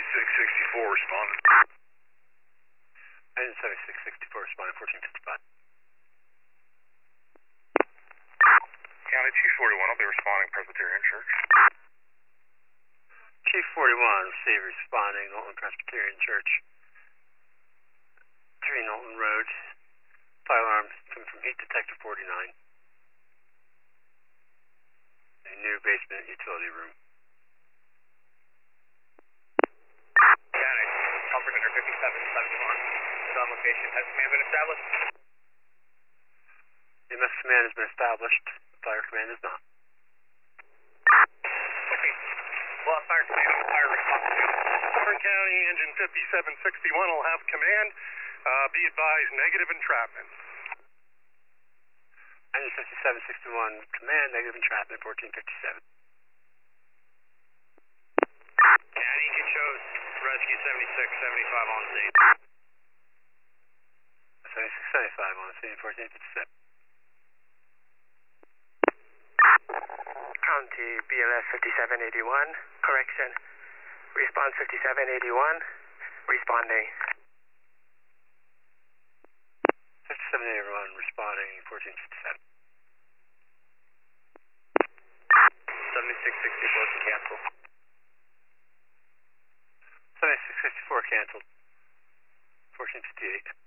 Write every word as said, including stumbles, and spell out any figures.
seventy-six sixty-four responding. Engine seventy-six sixty-four responding, fourteen fifty-five. County two forty-one, I'll be responding, Presbyterian Church. Chief forty-one, receive responding, Knowlton Presbyterian Church. three Knowlton Road. Fire alarm coming from heat detector forty-nine. A new basement utility room. County, operator fifty-seven seventy-one. Is on location. Has command been established? E M S command has been established. Fire command is not. Okay. Well, fire command, fire response. Warren County, engine fifty-seven sixty-one will have command. Uh, be advised, negative entrapment. Engine fifty-seven sixty-one, command, negative entrapment, fourteen fifty-seven. County, it shows rescue seventy-six seventy-five on scene. seventy-six seventy-five on scene, fourteen fifty-seven. County B L S fifty-seven eighty-one, correction. Response fifty-seven eighty-one, responding. fifty-seven eighty-one responding, fourteen fifty-seven. seventy-six sixty-four can cancel. seventy-six sixty-four canceled, fourteen fifty-eight.